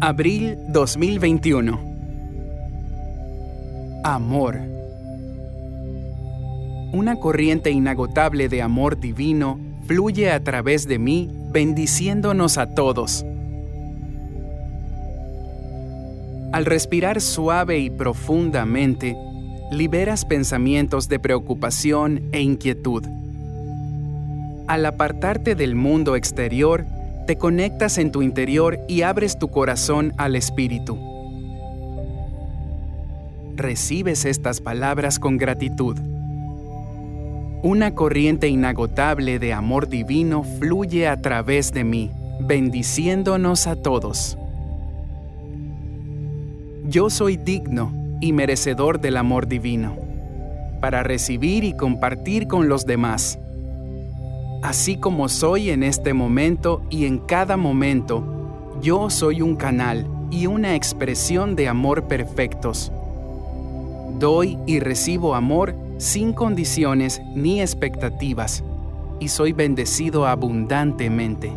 Abril 2021. Amor. Una corriente inagotable de amor divino fluye a través de mí, bendiciéndonos a todos. Al respirar suave y profundamente, liberas pensamientos de preocupación e inquietud. Al apartarte del mundo exterior, te conectas en tu interior y abres tu corazón al Espíritu. Recibes estas palabras con gratitud. Una corriente inagotable de amor divino fluye a través de mí, bendiciéndonos a todos. Yo soy digno y merecedor del amor divino, para recibir y compartir con los demás. Así como soy en este momento y en cada momento, yo soy un canal y una expresión de amor perfectos. Doy y recibo amor sin condiciones ni expectativas, y soy bendecido abundantemente.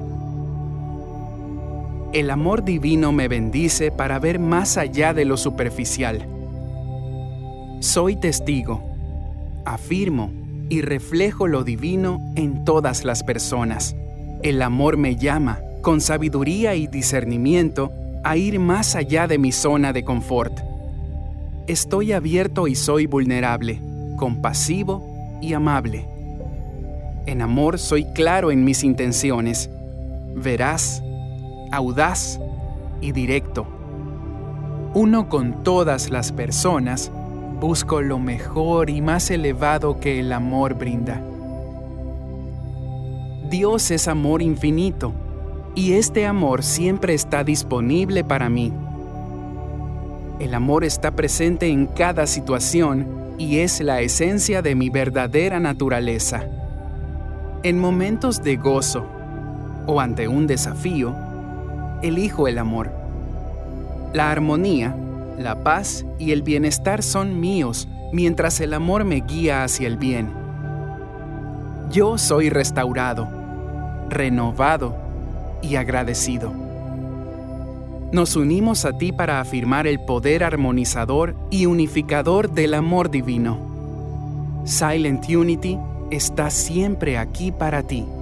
El amor divino me bendice para ver más allá de lo superficial. Soy testigo, afirmo y reflejo lo divino en todas las personas. El amor me llama, con sabiduría y discernimiento, a ir más allá de mi zona de confort. Estoy abierto y soy vulnerable, compasivo y amable. En amor soy claro en mis intenciones, veraz, audaz y directo. Uno con todas las personas, busco lo mejor y más elevado que el amor brinda. Dios es amor infinito, y este amor siempre está disponible para mí. El amor está presente en cada situación y es la esencia de mi verdadera naturaleza. En momentos de gozo o ante un desafío, elijo el amor. La armonía, la paz y el bienestar son míos mientras el amor me guía hacia el bien. Yo soy restaurado, renovado y agradecido. Nos unimos a ti para afirmar el poder armonizador y unificador del amor divino. Silent Unity está siempre aquí para ti.